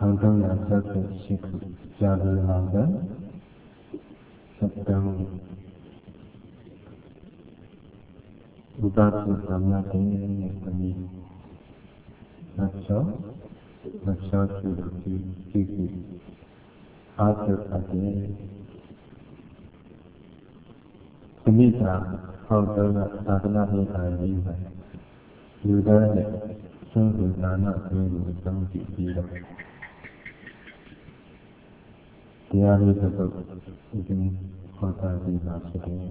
1368ခုကြာလဟာကစက်တမ်ဥပဒေသမယတေအမိနတ်ချောကျူကြည့်အားဖြင့်ဒီနေ့ကဟောတော့သာသနာ့ရေးထားရေးပဲလူသားနဲ့ဆုံးဖြတ်နာကိုအသုံးပြုပြီးတော့တရားလေးတစ်ပုဒ်ဒီဟောတာပြီးပါဖြစ်တယ်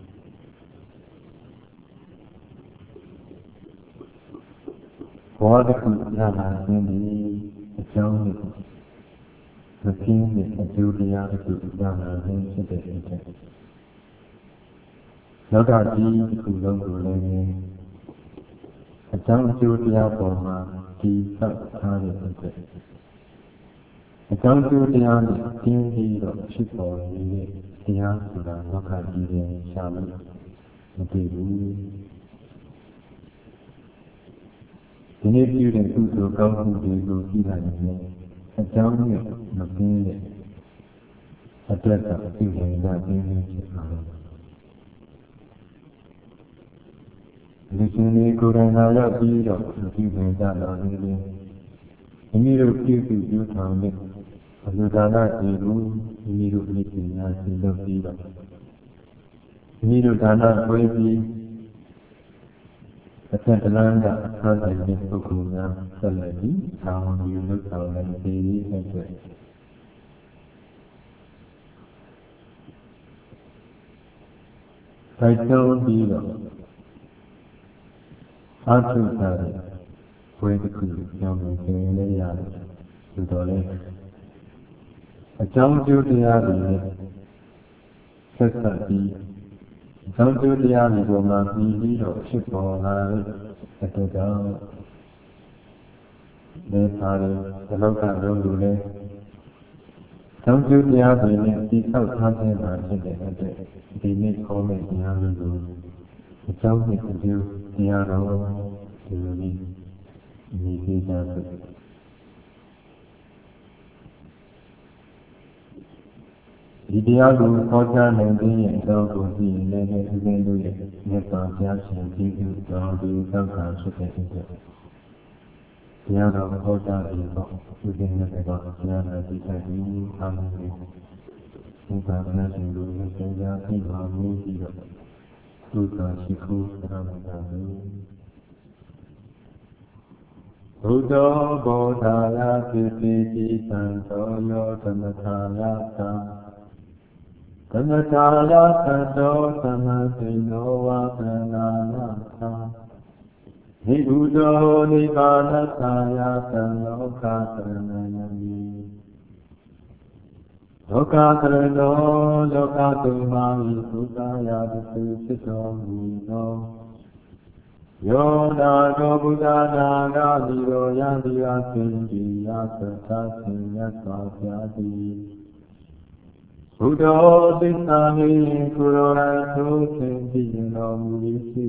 ဘောဓကုနာလာခြင်းဒီအကြောင်းကိုမကင်းတဲ့အကျိုးတရားတွေကိုနာလာခြင်းဖြစ်တဲ့အတွက်လောကကြီးတစ်ခုလုံးကိုလည်းအကြောင်းအကျိုးတရားပေါ်မှာဒီဆောက်ထားတဲ့အတွက်အကြောင်းအကျိုးတရားနဲ့တင်းပြီးတော့ဖြစ်ပေါ်နေတဲ့တရားဆိုတာလောကကြီးရဲ့ရှာလို့မတွေ့ဘူးဒီနေ့ပြုတဲ့ကုသိုလ်ကောင်းမှုတွေကိုကြည့်လိုက်ရင်အကြောင်းနဲ့မကင်းတဲ့အတွက်ကပြုနေတာတင်းပြီးဖြစ်ပါတော့လူရှင်တွေကိုယ်တိုင်လာရောက်ပြီးတော့ပြုနေတာတော့ဒီလိုမိမိတို့ပြုဆောင်တဲ့အလူဒါနတွေကိုမိမိတို့ဤပညာရှင်လုပ်ပြီးတော့မိမိတို့ဒါနဝေပြီးအထက်တလန်းကထားတဲ့ပုဂ္ဂိုလ်များဆက်လက်ပြီးဆောင်းယူလုပ်ဆောင်တဲ့ဒီအတွက်တိုက်တွန်းပြီးတော့အားထုတ်တာဝေတစ်ခုကြောင်းကိုသင်လေးရတယ်ဒီတော့လေအကြောင်းကျိုးတရားတွေနဲ့ဆက်ဆက်ပြီးအကြောင်းကျိုးတရားတွေကိုမှပြီးတော့ဖြစ်ပေါ်လာတဲ့အတွက်ကြောင့်ဒီပါတယ်ဒီလောကလုံးလူလည်းအကြောင်းကျိုးတရားတွေနဲ့ဒီဆောက်ထားခြင်းပါဖြစ်တဲ့အတွက်ဒီနေ့ခေါ်မယ့်တရားတွေကိုအကြောင်းနဲ့အကျိုးတရားတော်ဒီလိုလေးဒီကိစ္စတွေဒီတရားကိုဟောကြားနိုင်ခြင်းရဲ့အတော်ကိုသိရင်လည်းဒီလိုတို့ရဲ့မြတ်စွာဘုရားရှင်ကြီးသူတော်သူသောတာဖြစ်တဲ့အတွက်တရားတော်ဟောကြားပြီးတော့ဒီကိစ္စတွေကိုဘုရားတော်သိတဲ့ဒီအားလုံးကိုဒီပါဏာရှင်တို့ရဲ့စေကြသိပါမှုပြီးတော့သုသာရှိခိုးသရမတာလို့ဘုဒ္ဓဘောဓာယပိပိတိသံသောယောသမထာယတာသမထာယသတောသမသိနောဝါကနာနာသာဟိဘုဒ္ဓနိဗ္ဗာနသာယသံလောကသရဏယမိလောကသရဏောလောကတုမာဝိသုသာယတိဖြစ်တော်မူသောယောနာသောဘုရားနာဂတိရောယံတိယသင်္တိယသတ္တသင်္ယသောဘုရားတိဘုဒ္ဓသစ္စာမိကုရောရသုသင်္တိတော်မူရှိ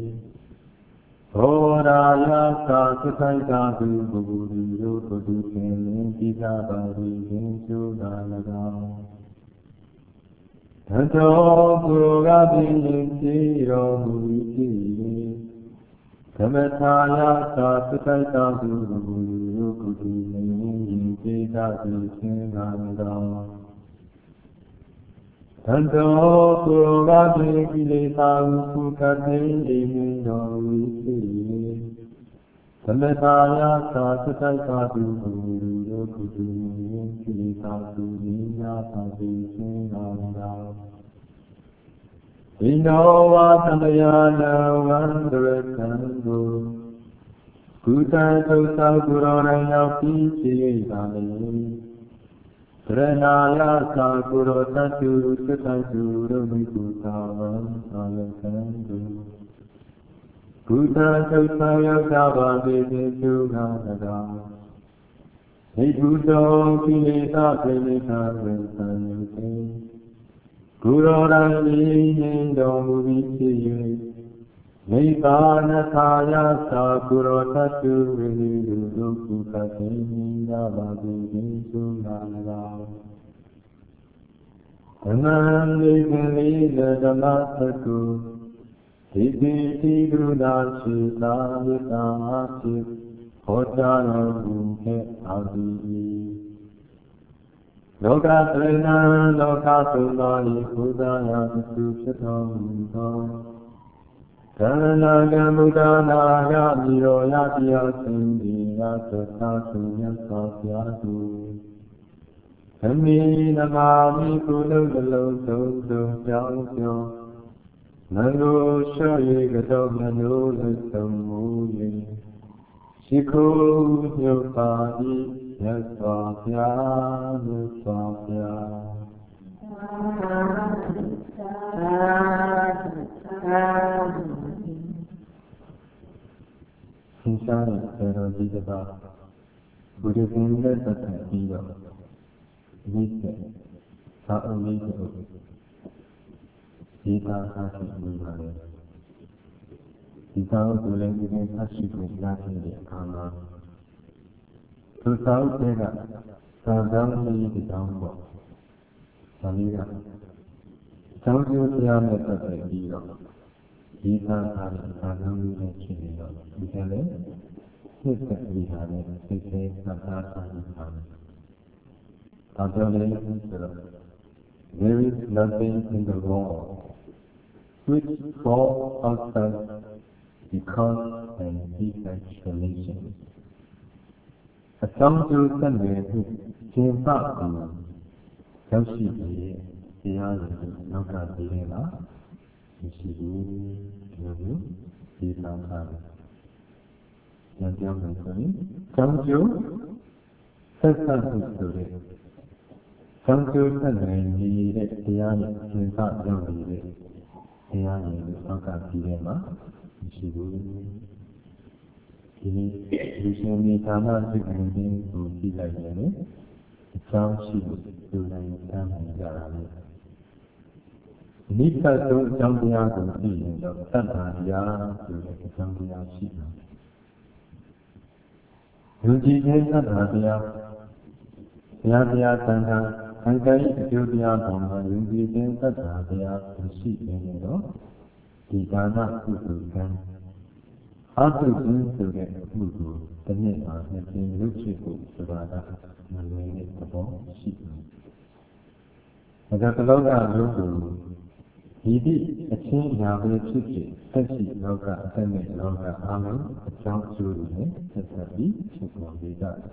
ဘောရာယသာသစ္ဆိုင်သာသူပုဂ္ဂိုလ်တို့ပုထုသင်လင်းတိသာပါရိသင်္ကျူသာ၎င်းသတ္တောပုရောဂပိတိတော်မူရှိသမထာယသာသစ္ဆိုင်သာသူပုဂ္ဂိုလ်တို့ပုထုသင်လင်းတိသာသူသင်္ဃာ၎င်းသတ္တောပုရောဂပိကိလေသာဟုကတိအိမင်းတော်မူရှိသမထာယသာသစ္ဆိုင်သာသူပုဂ္ဂိုလ်တို့ပုထုသင်လင်းကိလေသာသူနိညာသာသူသင်္ဃာ၎င်းဣန္ဒောဝါသမယနာဝန္တရကံကိုကုသံသုသောကုရောရယောပြီးရှိပါလေရဏာယသာကုရောတတုသတ္တတုရမိကုသာဝံသာလကံကိုကုသံသုသောယောသဘာတိတိသုခာတကာဟိတုတောကိလေသာပိဋကဝေသံယုတေကုရောရံဤနှင့်တော်မူပြီးဖြစ်၍ Nibbana Kaya Sakuro Tatu Vidu Duku Katinda Badu Vinsu Nanaga Anandi Kalida Damasatu Titi Grudashi Lavitamashi Hotana Bunke Adi Loka Trina Loka Sudani Kudaya Suchatam Karanaga Buddhanaga Miro Yatiya Sindhi Yasata Sunya Sasyatu Kami Namami Kulu Galo Soto Yasyo Nango Shoyi Gato Nano Lusamuye Shiku Yopadi Yaswapya Yaswapya Inshallah, pero dice va, porque sin ver esta tranquilo, dice, está unido, y está casi muy mal. Y está ocurriendo que está chico y la gente ama. Tu sabes que la, sabes que le quitamos, salida, sabes que se ha metido tranquilo. Ita Anamine Chino, Vitale, Sister Vihane, Sister Satana. There is nothing in the world which falls outside because and effectuation. A song to Sunday who came back to Yoshi, the other, no Kadina.မရှိဘူးလို့ဒီနာတာညံပြောမယ်ဆိုရင်ကျောင်းကျိုးဆက်ဆက်မှုဆိုတဲ့ကျောင်းကျိုးဆက်နေနေတဲ့တရားနဲ့သင်္ခါရောက်နေတဲ့တရားရည်ကိုသောက်ကပြီးတဲ့မှာမရှိဘူးဒီနေ့လူရှင်ဒီဌာနစိတ်ဝင်ခြင်းကိုကြည့်လိုက်ရင်လည်းအကြောင်းရှိလို့လူတိုင်းတမ်းနိုင်ကြတာလေနိစ္စဆုံးအကြောင်းတရားကိုသိရင်တော့သတ္တတရားဆိုတဲ့အကြောင်းတရားရှိတယ်။လူကြည်ခြင်းသတ္တတရားတရားတန်ခါခံစားရေးအကျိုးတရားပေါ်မှာလူကြည်ခြင်းသတ္တတရားရှိနေတော့ဒီဒါနကုသိုလ်ကံအာထုခြင်းဆိုတဲ့အမှုကိုတစ်နှစ်မှာနှစ်ကြိမ်လုပ်ဖြစ်ဖို့ဆိုတာကမလွယ်တဲ့သဘောရှိတယ်။ဒါကြောင့်တလောကလုံးကိုဒီသည့်အချင်းညာပဲဖြစ်ဖြစ်သက်ရှိလောကအသက်နဲ့လောကအားလုံးအကြောင်းအကျိုးတွေနဲ့ဆက်ဆက်ပြီးဖြစ်ပေါ်နေကြတယ်။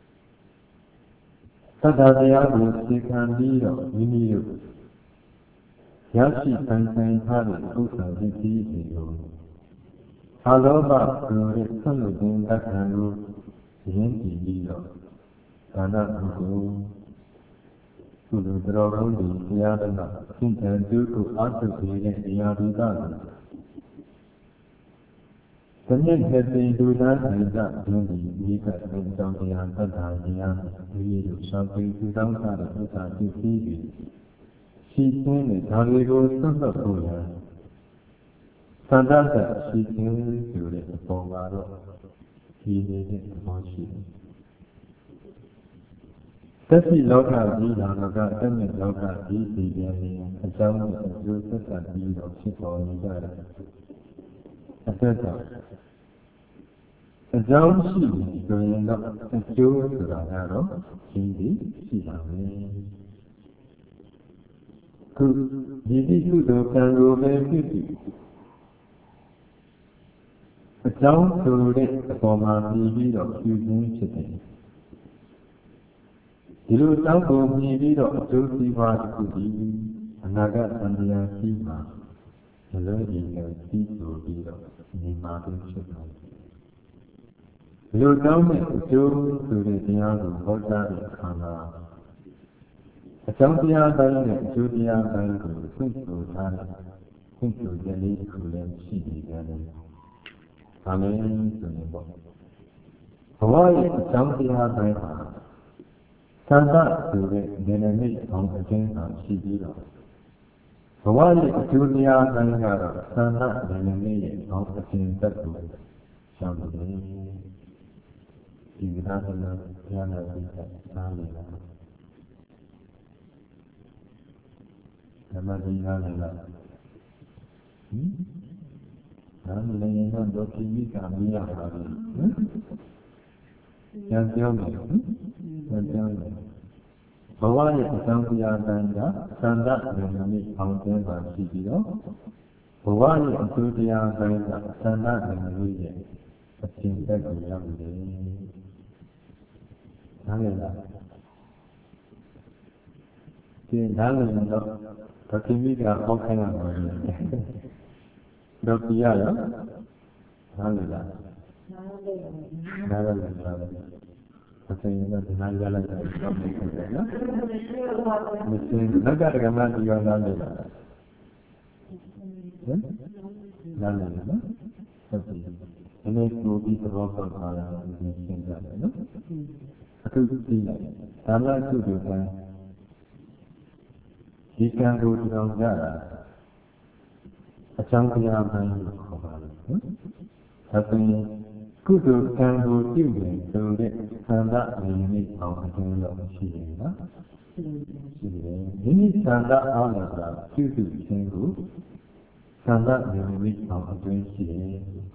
သတ္တတရားကိုသိခံပြီးတော့မိမိတို့ရရှိပိုင်ဆိုင်ထားတဲ့ဥစ္စာပစ္စည်းတွေကိုအလောဘဆိုတဲ့ဆက်လို့ခြင်းလက္ခဏာကိုရင်းတည်ပြီးတော့ဒါနကုသိုလ်ကုသိုလ်တော်ကောင်းတွေတရားတော်ကသင်္ကြန်သူကိုအားထုတ်နေတဲ့တရားတွေကတနည်းနဲ့သိလူသားတွေကဒုတိယမိကသုံးဆောင်တရားသတ္တတရားဒီလိုရှောင်းပြီးသူတောင်းထားတဲ့ဥစ္စာပစ္စည်းတွေရှိခြင်းနဲ့ဒါတွေကိုသွတ်သွတ်ဖို့ရသန္တာကရှိခြင်းဆိုတဲ့အပေါ်မှာတော့ဒီနေတဲ့သဘောရှိတယ်သက်ရှိလောကကြီးလာတော့ကတည်းကလောကကြီးဒီပြန်နေအကြောင်းနဲ့အကျိုးဆက်တာပြီးတော့ဖြစ်ပေါ်နေကြတယ်အတွက်ကြောင့်အကြောင်းရှိဆိုရင်တော့အကျိုးဆိုတာကတော့ရှိသည်ရှိပါမယ်ခုဒီကုသိုလ်ကံကိုပဲဖြစ်ပြီးအကြောင်းဆိုတဲ့အပေါ်မှာပြီးတော့ပြုခြင်းဖြစ်တယ်ဒီလိုတောင်းကိုမြည်ပြီးတော့အကျိုးစီးပွားတစ်ခုဒီအနာဂတ်သံတရားရှိမှာမလို့ဒီလိုပြီးဆိုပြီးတော့နေမှာဖြစ်ပါတယ်ဒီလိုတောင်းတဲ့အကျိုးဆိုတဲ့တရားကိုဟောကြားတဲ့အခါမှာအကြောင်းတရားတိုင်းနဲ့အကျိုးတရားတိုင်းကိုသိဆိုထားတဲ့သိဆိုရလေးတစ်ခုလည်းရှိနေကြတယ်။ဒါလည်းဆိုရင်ပေါ့ဘဝရဲ့အကြောင်းတရားတိုင်းဟာသံဃာဆိုတဲ့ဉာဏ်နဲ့အောင်အကျဉ်းဟာရှိပြီးတော့ဘဝရဲ့အကျိုးတရားတိုင်းကတော့သံဃာဉာဏ်နဲ့ရဲ့အောက်အစဉ်သက်ကိုရှောင်တယ်ဒီကနာကလည်းဉာဏ်နဲ့နားလည်လားဓမ္မတိနားလည်လားနားလည်ရင်တော့ဒုက္ခိမိကမရပါဘူးဉာဏ်ပြောမယ်ဉာဏ်ပြောမယ်ဘဝရဲ့အကြောင်းတရားတိုင်းကသံဃာဉာဏ်နဲ့အောင်ကျင်းပါရှိပြီးတော့ဘဝရဲ့အကျိုးတရားတိုင်းကသံဃာဉာဏ်နဲ့ရဲ့အစဉ်သက်ကိုရောက်နေတယ်နားလည်လားဒီနားလည်ရင်တော့ဒုက္ခိမိကဟောခိုင်းရမှာလေဒုက္ခိရရောနားလည်လားနားလည်လားအစဉ်နဲ့ဒီနားရလိုက်တာတော့မဟုတ်ဘူးနော်မစင်လက်ကကမှဒီရောနားလည်လားဟမ်နားလည်နော်ဟုတ်ပြီဒီနေ့ကိုဒီသဘောပေါက်လာတာဒီရှင်းကြတယ်နော်အခုကြည့်လိုက်ဒါမှသူ့တို့ကဒီကံကိုကြောင်ကြတာအကြောင်းတရားပိုင်းကိုခေါ်ပါလို့နော်ဒါဆိုရင်ကုသိုလ်ကံကိုပြုရင်ဆိုတဲ့သံဃာအရင်နေ့အောင်အကျိုးလို့ရှိတယ်နော်ရှိတယ်မိမိသံဃာအားလည်းဆိုတာပြုစုခြင်းကိုသံဃာအရင်နေ့အောင်အကျိုးရှိတယ်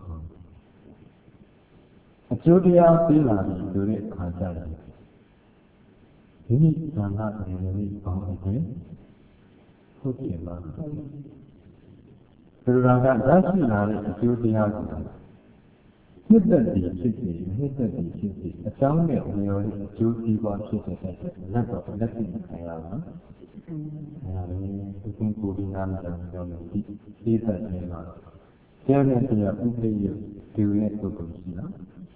အကျိုးတရားပေးလာပြီဆိုတဲ့အခါကျရင်မိမိသံဃာအရင်နေ့အောင်အကျိုးဟုတ်တယ်လားဆိုတော့ကရရှိလာတဲ့အကျိုးတရားကိုနှစ်သက်ပြီးဖြစ်စီနှစ်သက်ပြီးဖြစ်စီအကြောင်းနဲ့ဝင်ရောအကျိုးစီးပွားဖြစ်တဲ့လက်တော့လက်ရှိခံရတာအဲဒီသူကကိုဒီနာမှာပြောနေဒီသိသက်နေတာကျန်တဲ့တရားဥပ္ပေယဒီရဲ့ပုဂ္ဂိုလ်ရှိလား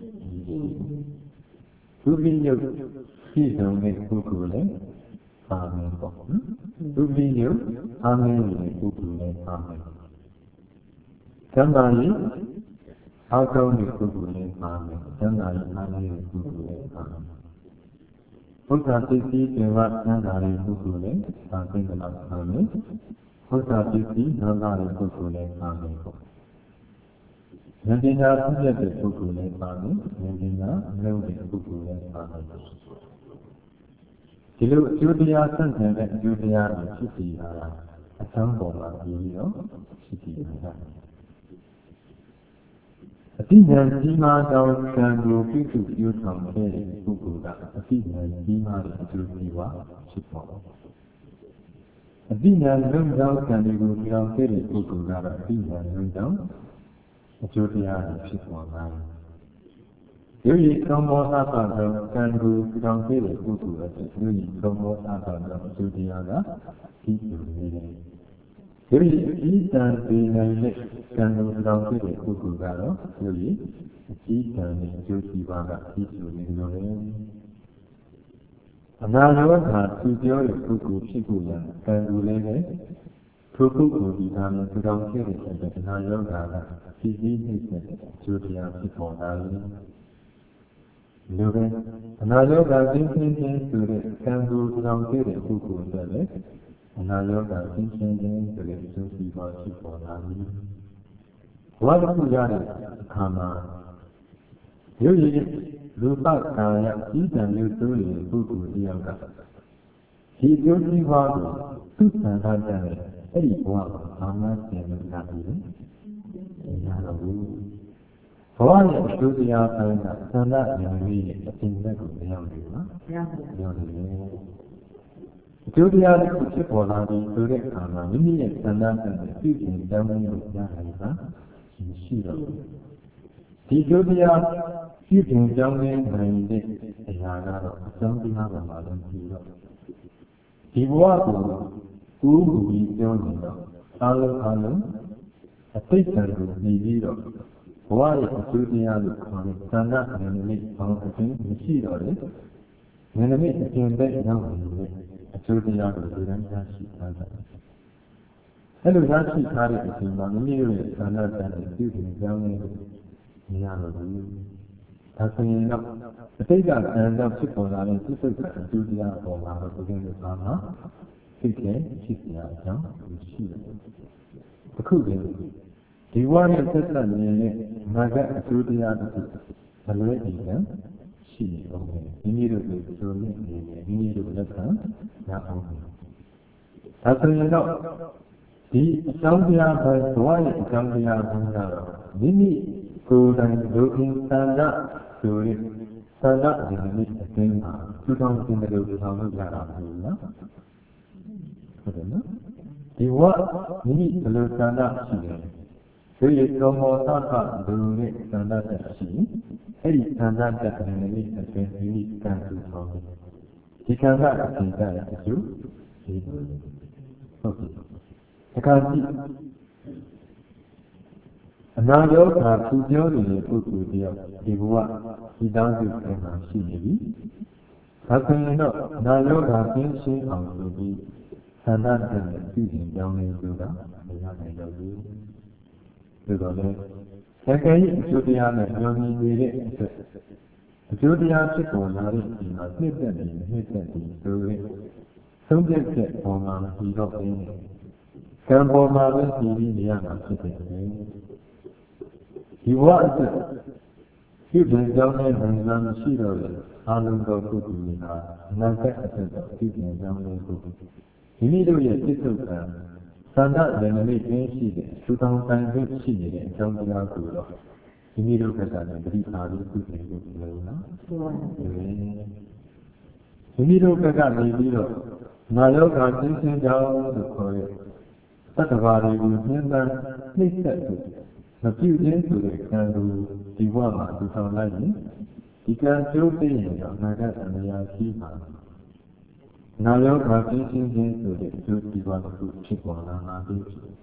ဥပ္ပေယရှိဆုံးတဲ့ပုဂ္ဂိုလ်လည်းပါမယ်ပေါ့ဥပ္ပေယအာမင်းရဲ့ပုဂ္ဂိုလ်လည်းပါမယ်သံဃာကြီးအောက်ဆုံးတဲ့ပုဂ္ဂိုလ်လေးပါမယ်။ကျမ်းစာရေးအားလေးတဲ့ပုဂ္ဂိုလ်လေးပါမယ်။ဘုရားပစ္စည်းတွေဝကျမ်းစာရေးပုဂ္ဂိုလ်လေးပါသိတယ်လို့ဆိုမယ်။ဘုရားပစ္စည်းနောင်လာတဲ့ပုဂ္ဂိုလ်လေးပါမယ်ပေါ့။ဉာဏ်ပညာပြည့်တဲ့ပုဂ္ဂိုလ်လေးပါမယ်။ဉာဏ်ပညာလုံးတဲ့ပုဂ္ဂိုလ်လေးပါမယ်။ဒီလိုအကျိုးတရားဆန့်ကျင်တဲ့အကျိုးတရားတွေဖြစ်စီလာတာအကြောင်းပေါ်မှာပြီးတော့ဖြစ်စီလာတာ။အတိဉာဏ်ကြီးမားသောကံကိုပြုစုပြုဆောင်တဲ့ပုဂ္ဂိုလ်ကအတိဉာဏ်ကြီးမားတဲ့အကျိုးစီးပွားဖြစ်ပေါ်တယ်။အတိဉာဏ်လုံးသောကံတွေကိုပြောင်းတဲ့ပုဂ္ဂိုလ်ကတော့အတိဉာဏ်လုံးသောအကျိုးတရားတွေဖြစ်ပေါ်လာတယ်။ယုတ်ဤကောင်းသောသာသောကံကိုပြောင်းတဲ့ပုဂ္ဂိုလ်အတွက်ယုတ်ဤကောင်းသောသာသောအကျိုးတရားကကြီးကျယ်နေတယ်။ဒီအီတန်ပေနိုင်တဲ့ကံတော်တော်ဖြစ်တဲ့ပုဂ္ဂိုလ်ကတော့ဒီအကြီးတန်တဲ့အကျိုးစီးပွားကအကြီးကျယ်နေလို့လေအနာဂတ်မှာသူပြောတဲ့ပုဂ္ဂိုလ်ဖြစ်ဖို့ရကံတော်လေးပဲထိုပုဂ္ဂိုလ်ဒီနာမည်တော်ဖြစ်တဲ့အနာဂတ်ကစီစီနှိမ့်တဲ့အကျိုးတရားဖြစ်ပေါ်လာတယ်လူပဲအနာဂတ်ကသိသိချင်းဆိုတဲ့ကံတော်တော်ဖြစ်တဲ့ပုဂ္ဂိုလ်တွေလည်းအနာရောဂါသင်္ချင်ခြင်းဆိုတဲ့အကျိုးစီးပွားဖြစ်ပေါ်လာပြီ။ဘဝတစ်ခုရတဲ့အခါမှာရုပ်ရည်လူပကာယဤတံမျိုးသိုးတဲ့ပုဂ္ဂိုလ်တယောက်ကဒီအကျိုးစီးပွားကိုသူ့ဆန္ဒကြတဲ့အဲ့ဒီဘဝကိုဘာမှပြင်လို့ရပြီလေ။ရတော့ဘူး။ဘဝရဲ့အကျိုးတရားပိုင်းကဆန္ဒဉာဏ်ကြီးရဲ့အပြင်ဘက်ကိုရောက်နေပါ။ရောက်နေတယ်။အကျိုးတရားတစ်ခုဖြစ်ပေါ်လာပြီးဆိုတဲ့အခါမှာမိမိရဲ့ဆန္ဒနဲ့ပြုပြင်တောင်းတလို့ရတာကရှိတော့ဒီအကျိုးတရားပြုပြင်တောင်းနေနိုင်တဲ့အရာကတော့အကြောင်းတရားပေါ်မှာလည်းပြီးတော့ဒီဘဝကိုကူးကူပြီးပြောနေတော့အားလုံးအသိဉာဏ်ကိုနေပြီးတော့ဘဝရဲ့အကျိုးတရားကိုခေါ်တဲ့ဆန္ဒဉာဏ်နဲ့ပေါင်းခြင်းမရှိတော့လေဉာဏ်နဲ့အကျင့်ပဲရောက်နေတယ်အကျိုးတရားကိုဒီတိုင်းရရှိထားတယ်။အဲ့လိုရရှိထားတဲ့အချိန်မှာမိမိတို့ရဲ့ဆန္ဒတရားတွေပြုပြင်ပြောင်းလဲနေရတော့ဘူး။ဒါဆိုရင်တော့အတိတ်ကံကြောင့်ဖြစ်ပေါ်လာတဲ့စိတ်ကအကျိုးတရားပေါ်မှာတော့ဒီလိုပါမှာဖြစ်တဲ့ဖြစ်စရာအကြောင်းရှိတယ်အခုတည်းဒီဝါနဲ့သက်သက်နေတဲ့နာကအကျိုးတရားတစ်ခုမလွဲဒီကံရှိနေအောင်မိမိတို့ကိုဆိုရနေတယ်မိမိတို့လက်ခံရအောင်ဒါဆိုရင်တော့ဒီအကြောင်းတရားပဲဘဝရဲ့အကြောင်းတရားဘုန်းကတော့မိမိကိုယ်တိုင်ဒုက္ခသန္တာဆိုရသန္တာဒီနေ့အတွင်းမှာသူတော်ရှင်တို့ဆောင်လို့ရတာမဟုတ်ဘူးနော်ဟုတ်တယ်နော်ဒီဝမိမိဘယ်လိုသန္တာရှိလဲဒီရောမောသကလူနဲ့သန္တာတက်ရှိအဲ့ဒီသန္တာတက်တဲ့နေ့အတွင်းမိမိကံသူဆောင်တယ်ဒီကံကအစဉ်ကြတဲ့အကျိုးဒီဟုတ်ကဲ့အခါကြည့်အနာရောဂါသူပြောနေတဲ့ပုဂ္ဂိုလ်တယောက်ဒီဘဝဒီတောင်းစုထဲမှာရှိနေပြီဒါဆိုရင်တော့အနာရောဂါကင်းရှင်းအောင်ဆိုပြီးသန္တာတက်နဲ့ပြုပြင်ကြောင်းလေးဆိုတာမရနိုင်တော့ဘူးဒါတော့လေဆက်ကဲ့အကျိုးတရားနဲ့ညွန်မြင်နေတဲ့အတွက်အကျိုးတရားဖြစ်ပေါ်လာတဲ့ဒီမှာနှစ်သက်နေနှစ်သက်နေဆိုရင်သုံးပြတဲ့ပေါ်မှာပြီးတော့ပြင်းတယ်ကံပေါ်မှာပဲပြီးပြီးနေရမှာဖြစ်တယ်ဒီဝါအတွက်ပြုပြင်ကြောင်းနဲ့ဝန်ခံမရှိတော့လေအာလုံးသောပုဂ္ဂိုလ်တွေဟာနာဂတ်အတွက်ပြုပြင်ကြောင်းလေးကိုမိမိတို့ရဲ့စိတ်ထုတ်ကံသန္တာလည်းမလေးကျင်းရှိတဲ့သူတောင်တန်ခွင့်ရှိနေတဲ့အကြောင်းတရားကိုတော့မိမိတို့ကလည်းပရိပါလို့ပြုပြင်လို့လို့နော်မိမိတို့ကနေပြီးတော့နာယောဂကျင်းရှင်းကြောင်းလို့ခေါ်ရဲ့သတ္တဝါတွေကိုနှင်းပန်းနှိမ့်ဆက်လို့မပြုခြင်းဆိုတဲ့ကံကိုဒီဘဝမှာသူဆောင်လိုက်ရင်ဒီကံကျိုးသိရင်တော့အနာဂတ်အမြာရှိပါနာယောဂကျင်းရှင်းခြင်းဆိုတဲ့အကျိုးဒီဘဝတစ်ခုဖြစ်ပေါ်လာမှာဖြစ်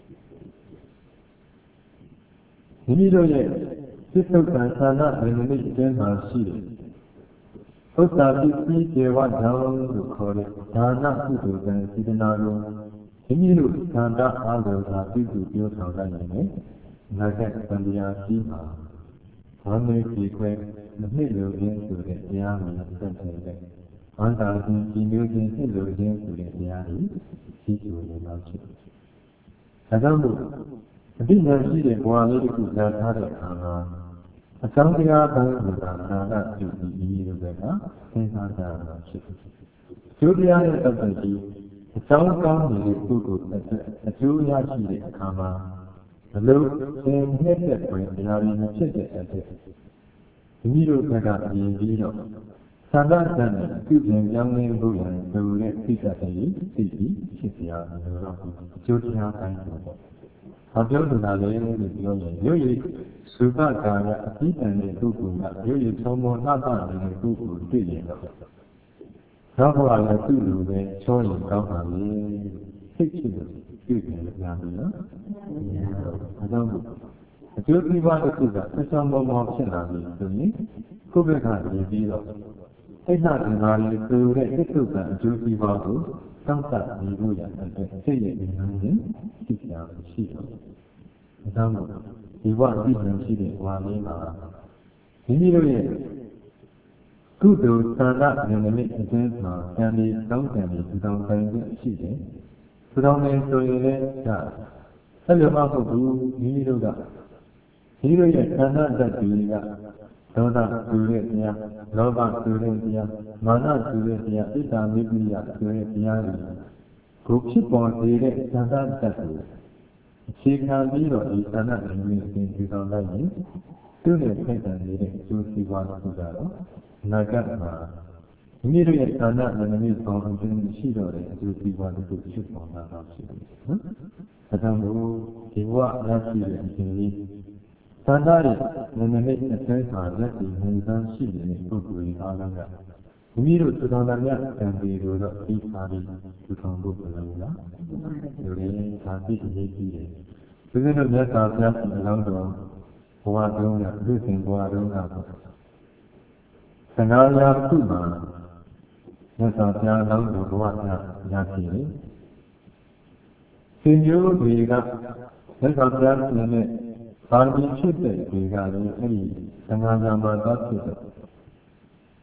မိမိတို့ရဲ့စိတ်ထုတ်ကံဌာနဝိနည်းအတွင်းမှာရှိတယ်ဥစ္စာပစ္စည်းဒေဝဓာန်လို့ခေါ်တဲ့ဒါနကုသိုလ်ကံစေတနာကိုမိမိတို့သန္တာအားလုံးသာပြုစုပြောဆောင်လိုက်ရင်လည်းနာဂတ်သံဃာရှိမှာဝမ်းမြေကြည်ခွဲမနှစ်လိုခြင်းဆိုတဲ့တရားကိုသက်သက်တဲ့ဝမ်းသာခြင်းကြည်ညိုခြင်းနှစ်လိုခြင်းဆိုတဲ့တရားကိုရှိကျိုးနေတော့ဖြစ်တယ်။ဒါကြောင့်မို့အတိအကျရှိတဲ့ဘဝလေးတစ်ခုလာထားတဲ့အခါမှာအကြောင်းတရားပိုင်းဆိုတာနာဂပြုပြီးလို့ပဲကသင်္ခါရတာဖြစ်တယ်။ကျိုးတရားနဲ့ပတ်သက်ပြီးအကြောင်းကောင်းနေတဲ့ပုဂ္ဂိုလ်အကျိုးရရှိတဲ့အခါမှာဘလို့သင်နဲ့တဲ့တွင်တရားရင်းဖြစ်တဲ့အဖြစ်မိမိတို့ဘက်ကမြင်ပြီးတော့သံဃာတန်နဲ့ပြုပြင်ကြောင်းလေးလို့ရတဲ့သူရဲ့သိတတ်တဲ့သိပြီးဖြစ်စရာလို့တော့အကျိုးတရားပိုင်းပေါ့။ဘာပြောနေတာလဲလို့ပြောရင်ရုပ်ရည်သုဘကာရအပြီးတန်တဲ့ပုဂ္ဂိုလ်ကရုပ်ရည်သုံးပေါ်နှပ်နေတဲ့ပုဂ္ဂိုလ်တွေ့ရင်တော့နောက်ဘဝလည်းသူ့လိုပဲချောရင်ကောင်းပါလေစိတ်ဖြစ်လို့ပြုပြင်ရပြီနော်။အဲဒါကြောင့်အကျိုးဒီပါတစ်ခုကဆက်ဆောင်ပေါ်မှာဖြစ်လာပြီဆိုရင်ကိုယ့်ဘက်ကရည်ပြီးတော့စိတ်နှံငါလေးသူတဲ့စိတ်ထုတ်ကအကျိုးဒီပါကိုစောင့်တနေလို့ရတယ်စိတ်ရဲ့ဉာဏ်နဲ့သိကြရှိတော့အဲဒါကြောင့်ဒီဘဝအပြီးပြန်ရှိတဲ့ဝါလေးမှာမိမိတို့ရဲ့ကုသိုလ်သန္တာဉာဏ်နဲ့အကျဉ်းမှာဉာဏ်လေးတောင်းတန်ပြီးသူတော်ပိုင်ရှိတယ်သူတော်နေဆိုရင်လည်းအဲ့လိုမှမဟုတ်ဘူးမိမိတို့ကမိမိတို့ရဲ့ခန္ဓာဓာတ်တွေကဒေါသဆိုတဲ့တရားလောဘဆိုတဲ့တရားမာနဆိုတဲ့တရားဣဒ္ဓာမိပိယဆိုတဲ့တရားတွေကိုဖြစ်ပေါ်စေတဲ့ခန္ဓာဓာတ်ကိုအခြေခံပြီးတော့ဒီခန္ဓာဉာဏ်နဲ့သင်ယူဆောင်လိုက်ရင်သူ့ရဲ့ခိုက်တန်နေတဲ့အကျိုးစီးပွားတွေကတော့အနာဂတ်မှာမိမိတို့ရဲ့ဌာနနဲ့မိမိပေါင်းခြင်းရှိတော့တဲ့အကျိုးစီးပွားတွေကိုဖြစ်ပေါ်လာတာဖြစ်တယ်နော်။ဒါကြောင့်မို့ဒီဘဝရရှိတဲ့အခြင်းလေးဌာနရဲ့နည်းနည်းအတိုင်းပါလက်ပြီးဝန်ခံရှိနေတဲ့ပုဂ္ဂိုလ်အားလုံးကမိမိတို့သုတော်နာမြတ်ကံတွေတော့ဒီပါပြီးသုတော်ဖို့ပြောလို့လား။ဒီလိုသာသိရေးကြည့်တယ်။ဒီလိုမြတ်စွာဘုရားရှင်အလောင်းတော်ဘဝတုန်းကလူစဉ်ဘဝတုန်းကသံဃာရာခုမှာမြတ်စွာဘုရားအလောင်းတော်ဘဝကရရှိတယ်။ရှင်မျိုးတွေကမြတ်စွာဘုရားရှင်နဲ့ပါရမီဖြစ်တဲ့တွေကလည်းအဲ့ဒီသံဃာရာမှာသွားဖြစ်တယ်။ဆ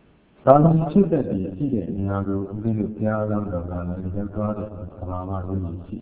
ဒါလည်းဖြစ်တဲ့ဒီရှိတဲ့နေရာကိုဦးဇင်းတို့ဘုရားလောင်းတော်ကလည်းရောက်သွားတဲ့သဘာဝမျိုးရှိ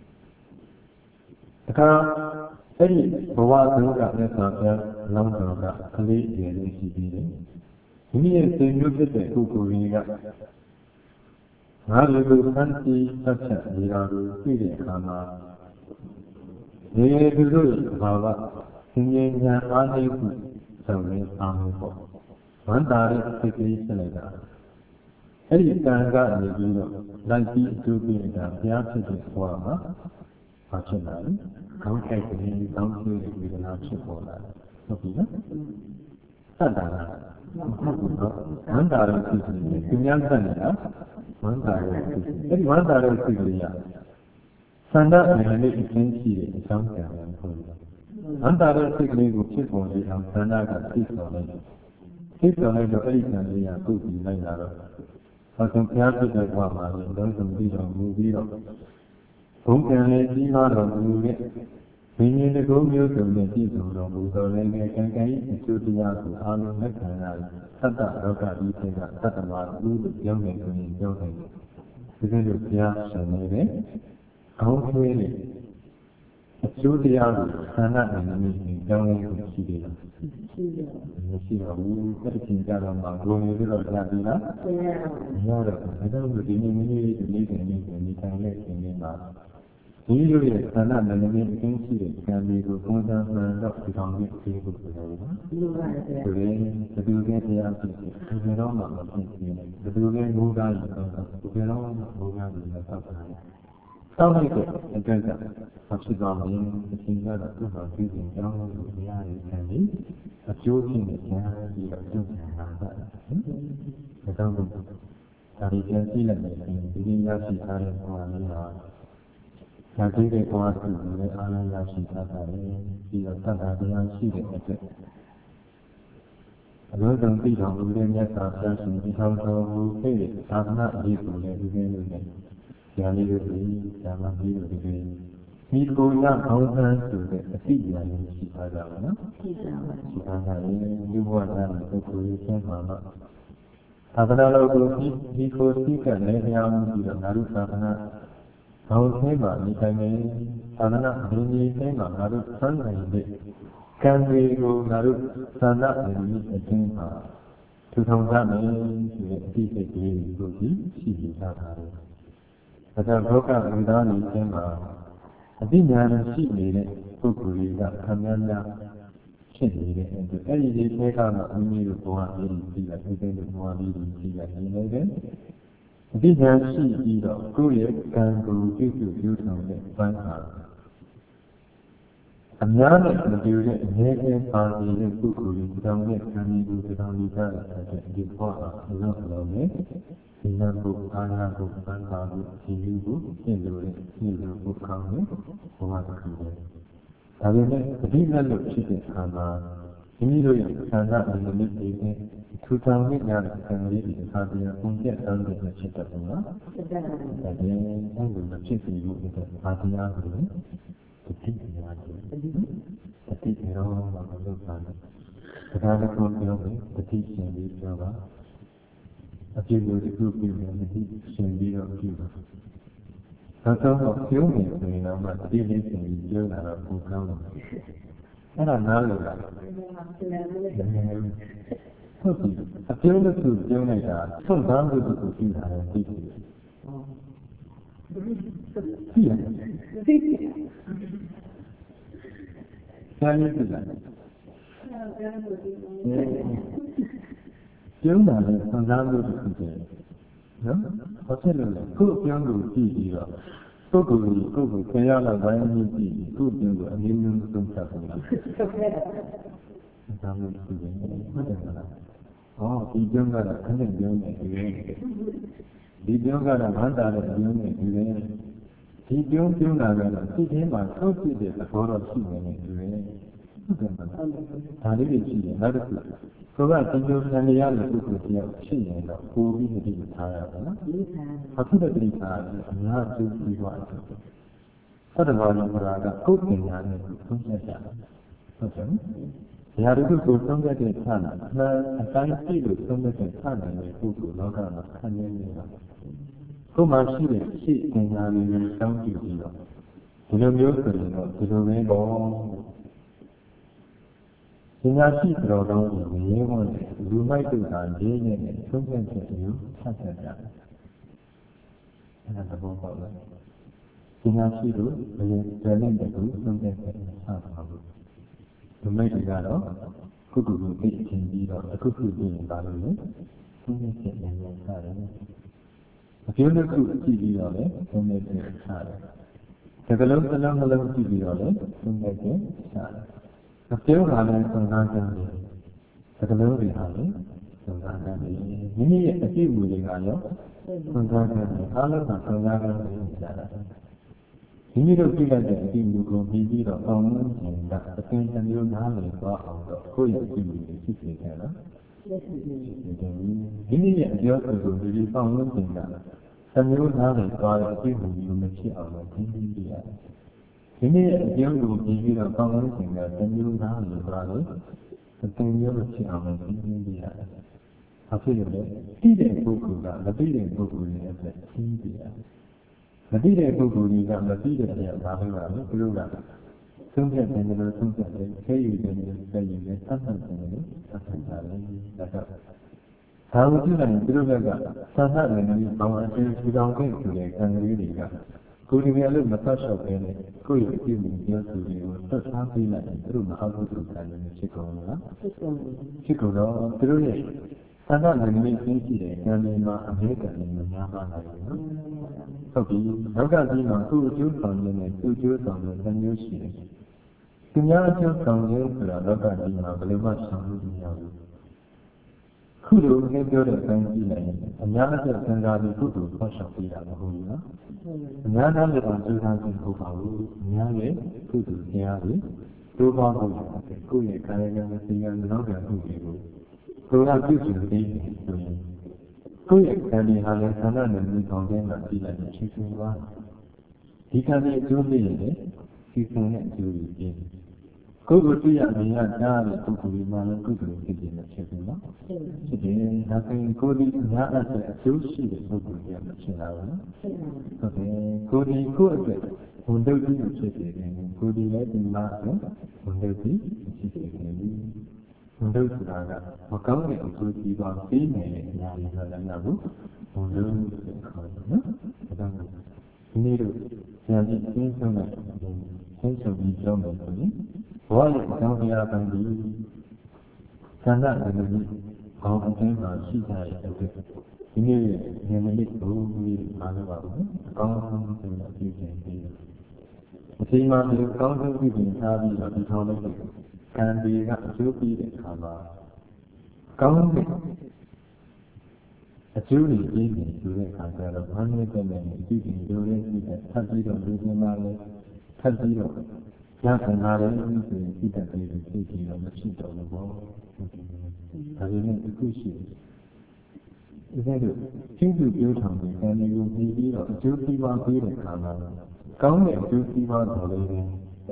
တခါအဲ့ဒီဘဝတုန်းကလည်းဆိုတော့လောင်းတော်ကကလေးအရွယ်လေးရှိပြီးတယ်မိမိရဲ့စိတ်မျိုးဖြစ်တဲ့ပုဂ္ဂိုလ်ကြီးကငါတို့ကိုဖန်တီးဆက်ချက်နေတာကိုသိတဲ့အခါမှာဒီသူတို့ဘာဝသင်္ကေညာအားနည်းမှုဆိုရင်အားမှုပေါ့ဝန္တာရဲ့စိတ်ကလေးဖြစ်လိုက်တာအဲ့ဒီကံကနေပြီးတော့လိုက်ပြီးအကျိုးပေးတာဘုရားဖြစ်တဲ့ဘဝမှာဘာဖြစ်လာလဲကောင်းတဲ့ကလေးကောင်းကျိုးတဲ့ဝေဒနာဖြစ်ပေါ်လာတယ်ဟုတ်ပြီနော်သတ္တနာဟုတ်ဘူးနော်ဝန္တာရဲ့စိတ်ကလေးသူများသတ်နေတာဝန္တာရဲ့စိတ်အဲ့ဒီဝန္တာရဲ့စိတ်ကလေးကသန္တာအနေနဲ့အင်းရှိတဲ့အကြောင်းပြန်တယ်ဟုတ်တယ်ဝန္တာရဲ့စိတ်ကလေးကိုဖြစ်ပေါ်နေအောင်သန္တာကသိတော်လိုက်တယ်သိတော်လိုက်တော့အဲ့ဒီကံလေးကပုတ်ပြီးလိုက်လာတော့ဟောဆုံးဘုရားဖြစ်တဲ့ဘဝမှာလည်းလုံးစုံပြီးတော့မူပြီးတော့ဘုံကံလေးကြီးမားတော်မူတဲ့ဘိညာဉ်တကုံးမျိုးစုံနဲ့ပြည့်စုံတော်မူတော်လည်းကံကံ၏အကျိုးတရားကိုအားလုံးလက်ခံရတဲ့သတ္တရောဂဒီစေကသတ္တမဥဒ်ပြောင်းနေဆိုရင်ပြောတယ်ဒီလိုဘုရားရှင်နေတဲ့အောင်းထွေးတဲ့အကျိုးတရားကိုဆန္ဒအနေနဲ့ကြောင်းရင်းကိုရှိတယ်မရှိပါဘူးအဲ့ဒီကြတော့မှဘုံရည်တော့ကြာပြီလားမရတော့ဘူးဒါကြောင့်ဒီနေ့မိမိဒီနေ့တင်နေနေတိုင်းနဲ့သင်နေမှာဒီလိုရဲ့ဆန္ဒနဲ့လည်းအင်းရှိတဲ့ကံလေးကိုပုံစံမှန်တော့ဒီကောင်ကြီးသိဖို့ဆိုတယ်နော်ဒီလိုပါပဲဆိုရင်ဘယ်သူကတရားဖြစ်ဖြစ်ဘယ်တော့မှမဖြစ်ဘူးဘယ်သူကငိုးကားရတော့ဘယ်တော့မှငိုးကားရတော့ဆောက်တာဆောက်လိုက်တဲ့အကျဉ်းကဖြစ်သွားရင်အချိန်ကတော့သူ့ဟာပြည်ပြင်ကြောင်းလို့မရတဲ့ခံပြီးအကျိုးဖြစ်နေကြပြီးတော့ကျုပ်နေတာပါဒါကြောင့်ဒါဒီပြန်ကြည့်လိုက်ရင်ဒီရရှိထားတဲ့ဘဝလေးဟာဒါကြည့်တဲ့ဘဝသူလည်းအားလုံးရရှိထားတယ်ပြီးတော့သတ္တတရားရှိတဲ့အတွက်အလုံးစုံသိတော်မူတဲ့မြတ်စွာဘုရားရှင်ဒီထောင်တော်မူခဲ့တဲ့သာသနာ့အရေးကိုလည်းဒီလိုမျိုးနဲ့ဉာဏ်လေးတွေဓမ္မကြီးတွေဒီကိုရခေါင်းဆန်းဆိုတဲ့အသိဉာဏ်လေးရှိပါကြပါနော်ရှိပါပါရှိပါပါဒီဘဝကလည်းပုဂ္ဂိုလ်ရေးရှင်းပါတော့သာသနာတော်ကိုဒီကိုသိကလည်းတရားမှုပြီးတော့ငါတို့သာသနာခေါင်းဆင်းပါနေတိုင်းနဲ့သာသနာဘုံကြီးဆင်းပါငါတို့ဆန်းနိုင်တဲ့ကံတွေကိုငါတို့သာသနာ့အရေးအချင်းပါထူထောင်ကြမယ်ဆိုတဲ့အသိစိတ်ကလေးကိုရှိပြီးသားတာတယ်ဒါကြောင့်လောကဝိဒါနိခြင်းမှာအသိဉာဏ်ရှိနေတဲ့ပုဂ္ဂိုလ်တွေကခံများများဖြစ်နေတဲ့အတွက်အဲ့ဒီဒီထဲကမှအမိတို့ဘဝလေးကြီးလိုက်ဒီတဲ့ဘဝလေးကြီးလိုက်နေနေတယ်အသိဉာဏ်ရှိပြီးတော့ကိုယ့်ရဲ့ကံကိုပြုစုပြုထောင်တဲ့ဘန်းဟာအများနဲ့မတူတဲ့အငြင်းအပါနေတဲ့ပုဂ္ဂိုလ်တွေတောင်းတဲ့ကံတွေကိုတောင်းကြတဲ့အတွက်ဒီဘဝဟာအလုံးစုံနဲ့ဒီနာကိုအာနာကိုပန်းပါကိုဒီလူကိုရှင်းလို့ရှင်းလို့ဘုခေါင်းနဲ့ဘဝတစ်ခုပဲဒါပေမဲ့တတိလက်လို့ဖြစ်တဲ့အခါမှာမိမိတို့ရဲ့ဆန္ဒအမြင့်တွေနဲ့ထူထောင်နေကြတဲ့ခံလေးတွေအခါတည်းပုံပြတ်တောင်းတဲ့ဖြစ်တဲ့ပုံလားဖြစ်တယ်ဒါပေမဲ့အဲ့လိုမဖြစ်စီဘူးတဲ့ဘာတရားကိုလဲတတိတရားကိုတတိတရားမှာမလုပ်ပါနဲ့ဒါကလည်းပြောတယ်တတိရှင်ပြီးပြောပါအပြည့်လို့ဒီလိုပြုနေတယ်ဒီရှင်ပြီးတော့ပြုတာဒါဆိုတော့ပြုနေဆိုရင်တော့ဒီလေးရှင်ပြီးပြောတာတော့ပုံကောင်းတယ်အဲ့ဒါနားလို့လားဟုတ်ပြီအပြုံးလို့ပြုံးလိုက်တာသွန်သားလို့သူကြည့်တာလည်းသိတယ်သိရတယ်သိတယ်ဆရာကြီးသိလားပြုံးတာလည်းသွန်သားလို့သူကြည့်တယ်နော်ဘာဖြစ်လို့လဲကိုယ်ပြုံးလို့ကြည့်ပြီးတော့ပုဂ္ဂိုလ်ကိုခရလာတိုင်းကြည့်ပြီးကိုယ်ပြုံးကိုအမျိုးမျိုးသုံးသပ်ပုံလားဒါမှမဟုတ်ဘူးဟုတ်တယ်မလားဒီပြုံးကတော့ခဏပြုံးနေတယ်ဒီပြုံးကတော့ဝမ်းသာတဲ့ပြုံးနေတယ်ဒီပြုံးတာကတော့စိတ်ထဲမှာထုတ်ပြတဲ့သဘောတော့ရှိနေတယ်ဟုတ်တယ်မလားဒါလေးတွေရှိတယ်နောက်တစ်ခုကိုယ်ကဒီလိုဆန္ဒရတဲ့ပုဂ္ဂိုလ်တယောက်ရှိနေတော့ပိုပြီးတတိထားရပါလားအခုတတိထားအများကြီးပြီးသွားတယ်သတ္တဝါလုံးကကိုယ်ပညာနဲ့သုံးချက်ကြတယ်ဟုတ်တယ်ရာတို့ကိုသုံးတဲ့ဌာနအမှန်အတိုင်းရှိလို့သုံးတဲ့ဌာနရဲ့ပုဂ္ဂိုလ်လောကမှာခံနေနေတာကိုမှရှိတဲ့ရှိဉာဏ်လေးကိုတောင်းကြည့်ပြီးတော့ဒီလိုမျိုးဆိုရင်တော့ဒီလိုပဲပေါ့ဉာဏ်ရှိတော်တော်ကိုရင်းဝင်လူမိုက်တို့ကရေးနေတယ်သုံးတဲ့ချက်မျိုးဆက်ဆက်ကြတယ်အဲ့ဒါသဘောပေါက်လားဉာဏ်ရှိလို့ဘယ်လိုကြတဲ့တူသုံးတဲ့ချက်ဆက်ပါဘူးလူမိုက်တွေကတော့ခုခုကိုသိချင်းပြီးတော့အခုခုသိရင်ပါလို့လေသုံးတဲ့ချက်ဉာဏ်ရစားတယ်အကျိုးတစ်ခုကြည့်ပြီးတော့လေသုံးတဲ့ချက်စားတယ်ဒီကလုံးတစ်လုံးနှလုံးကြည့်ပြီးတော့လေသုံးတဲ့ချက်စားတယ်အကျိုးကလည်းသုံးကားကြတယ်ဒီကလုံးတွေဟာလေသုံးကားကြတယ်မိမိရဲ့အကြည့်အမူတွေကရောသုံးကားကြတယ်အားလုံးကသုံးကားကြတယ်ကြားတာမိမိတို့ကြည့်လိုက်တဲ့အကြည့်အမူကိုပြီးပြီးတော့အောင်းလုံးကျင်တာအသင်တစ်မျိုးနားလည်သွားအောင်တော့ကိုယ့်ရဲ့အကြည့်အမူတွေဖြစ်နေကြလားမိမိရဲ့အပြောဆိုကိုဒီပေါင်းလုံးကျင်တာတစ်မျိုးနားလည်သွားတဲ့အကြည့်အမူမျိုးမဖြစ်အောင်လို့သိသိရတယ်ဒီနေ့အကျိုးကိုပြီးပြီးတော့ပေါင်းလို့ရှင်ကတစ်မျိုးသားလို့ပြောလို့အသင်မျိုးဖြစ်အောင်လို့သိသိရတယ်။ဘာဖြစ်လို့လဲ။သိတဲ့ပုဂ္ဂိုလ်ကမသိတဲ့ပုဂ္ဂိုလ်ရဲ့အတွက်သိသိရတယ်။မသိတဲ့ပုဂ္ဂိုလ်ကြီးကမသိတဲ့အရာဘာလို့လဲဘုရားကသုံးဖြတ်တယ်လို့သုံးဖြတ်တယ်ခဲယူတယ်လို့ခဲယူတယ်သတ်မှတ်တယ်လို့သတ်မှတ်တယ်ဒါကြောင့်ဘာလို့ဒီလိုလဲသူတို့ကသတ်မှတ်တယ်လို့ဘောင်းအချင်းထူထောင်ခဲ့ဆိုတဲ့ကံလေးတွေကကိုယ်ဒီများလို့မသတ်လျှောက်ပဲနဲ့ကိုယ့်ရဲ့အပြည့်အစုံပြောဆိုတွေကိုသတ်ထားပေးလိုက်ရင်သူတို့မအားလို့သူကလည်းဖြစ်ကုန်လားဖြစ်ကုန်တော့သူတို့ရဲ့သံဃာနိုင်ငံရေးသိရှိတဲ့ဉာဏ်တွေမှာအမေရိကန်နိုင်ငံများပါလာတယ်နော်ဟုတ်ပြီနောက်ကပြီးမှသူ့အကျိုးဆောင်ခြင်းနဲ့သူ့အကျိုးဆောင်ခြင်းတစ်မျိုးရှိတယ်သူများအကျိုးဆောင်ခြင်းဆိုတာလောကကြီးမှာဘယ်လိုမှဆောင်လို့မရဘူးခုလိုနည်းပြောတဲ့အတိုင်းကြည့်လိုက်ရင်အများအပြားစဉ်းစားပြီးကုသိုလ်ဖော်ဆောင်ပေးတာမဟုတ်ဘူးနော်အများသားလည်းအောင်ကြိုးစားခြင်းဟုတ်ပါဘူးအများရဲ့ကုသိုလ်တရားတွေတိုးပွားဖို့ရတယ်ကိုယ့်ရဲ့ကာယကံစေယံနောက်ပြန်မှုတွေကိုကိုယ်ကပြုစုပြီးဆိုရင်ကိုယ့်ရဲ့ကံတွေဟာလည်းသံဃာနဲ့မြေကောင်တဲ့မှာကြည့်လိုက်ရင်ရှိရှိပါဒီကံရဲ့အကျိုးလေးတွေစီစဉ်တဲ့အကျိုးတွေပြီးကိုယ်ကိုသိရမြင်ရကြားတဲ့ပုဂ္ဂိုလ်ဒီမှာလည်းကုသိုလ်ဖြစ်ခြင်းမဖြစ်ဘူးနော်ဖြစ်တယ်ဒါဆိုရင်ကိုယ်ဒီအများအပြားအကျိုးရှိတဲ့ပုဂ္ဂိုလ်တွေမဖြစ်လာဘူးနော်ဟုတ်တယ်ကိုယ်ဒီကိုယ့်အတွက်ဝန်တုပ်ပြီးဖြစ်နေတယ်ကိုယ်ဒီလည်းဒီမှာဝန်တုပ်ပြီးဖြစ်နေတယ်ဝန်တုပ်ဆိုတာကမကောင်းတဲ့အကျိုးကြီးပါပြီးနေတဲ့အရာတွေလည်းမဟုတ်ဘူးဝန်တုပ်လို့ခေါ်တယ်နော်ဒါကြောင့်ဒီနေ့တို့ဉာဏ်ကြီးအင်းဆုံးတဲ့ဆင်းဆုံပြီးပြောမယ်ဆိုရင်ဘောရဲ့အကြောင်းတရားပိုင်းဒီသံဃာအနည်းဘောင်းအင်းမှာရှိကြတဲ့အတွက်ဒီနေ့ဉာဏ်လေးကိုပြီးမှလာပါဘူးအကောင်းဆုံးဆိုတဲ့အပြည့်အစုံပြီးအချိန်မှဒီအကောင်းဆုံးပြီးပြင်ထားပြီးတော့ဒီထောင်လေးကံဒီကအကျိုးပြီးတဲ့အခါမှာကောင်းတဲ့အကျိုးတွေပြီးနေဆိုတဲ့အခါကျတော့ဘာနဲ့တည်းနဲ့အကြည့်ပြီးလိုလေးပြီးတဲ့ထပ်ပြီးတော့လူချင်းမှလည်းထပ်ပြီးတော့ရခံလာတယ်ဆိုရင်စိတ်တည်းတွေသိပြီးတော့မဖြစ်တော့ဘူးပေါ့ဒါပေမဲ့အခုရှိတယ်ဒါကြောင့်ကျင့်သူပြောထောင်တဲ့ကံတွေကိုပြီးတော့အကျိုးစီးပွားပေးတဲ့အခါမှာကောင်းတဲ့အကျိုးစီးပွားတော်လေးတွေ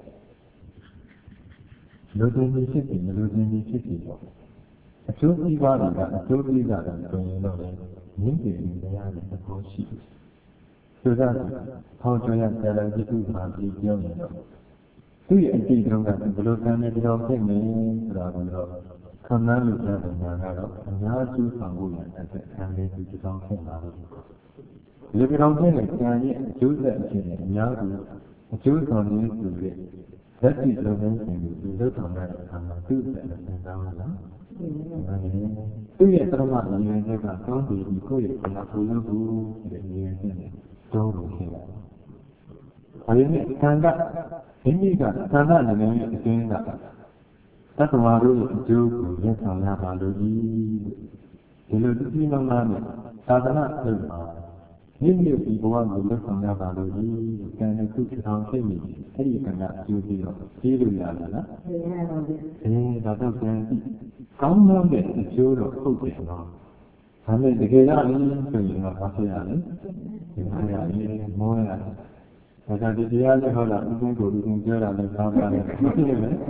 လူတွေဖြစ်ပြီးမလူတွေဖြစ်ပြီးတော့အကျိုးစီးပွားတွေကအကျိုးပေးတာလည်းဆိုရင်တော့လည်းမြင့်တယ်တရားနဲ့သဘောရှိတယ်ဆိုတော့ဟောကြောရဆရာတော်ကြီးကပြီးပြောနေတော့သူ့ရဲ့အတိတ်တုန်းကဘယ်လိုကံနဲ့ကြောင့်ဖြစ်နေဆိုတာကိုတော့ခံစားလို့ရတဲ့ညာကတော့အများကြီးဆောင်ဖို့ရတဲ့ခံလေးသူတောင်းဖြစ်လာလို့ဒီပြောင်းဖြစ်တဲ့ဉာဏ်ရဲ့အကျိုးဆက်အဖြစ်နဲ့အများကြီးအကျိုးဆောင်ရင်းဆိုတဲ့လက်ရှိလုပ်ငန်းစဉ်ကိုသူလုပ်ဆောင်တဲ့အခါမှာသူ့ရဲ့သင်္ကန်းလားသူ့ရဲ့ပထမဉာဏ်ရဲ့ကကောင်းပြီးကိုယ့်ရဲ့ခန္ဓာကိုယ်လုပ်ဖို့တဲ့ဉာဏ်နဲ့တောင်းလို့ရှိတယ်။ဒါပေမဲ့ခန္ဓာမိမိကခန္ဓာနဲ့ရဲ့အကျဉ်းကသတ္တဝါတို့ရဲ့အကျိုးကိုလက်ဆောင်ရပါလို့ဒီလိုတတိယမှနဲ့သာသနာ့လုပ်ပါမိမိဒီဘဝကိုလက်ဆောင်ရပါလို့ဒီကံနဲ့ခုထောင်ဖြစ်နေအဲ့ဒီကံကအကျိုးပြီးတော့ပြီးလို့ရလားလားဒါတော့ပြန်ကောင်းတဲ့အကျိုးတော့ဟုတ်တယ်နော်ဒါနဲ့တကယ်ရတယ်ဆိုရင်တော့ဘာဖြစ်ရလဲဒီမှာရရင်မောရတယ်ဒါကြောင့်ဒီတရားနဲ့ဟောတာဥပ္ပကိုယ်ကိုပြောတာလည်းကောင်းပါတယ်မဖြစ်ဘူး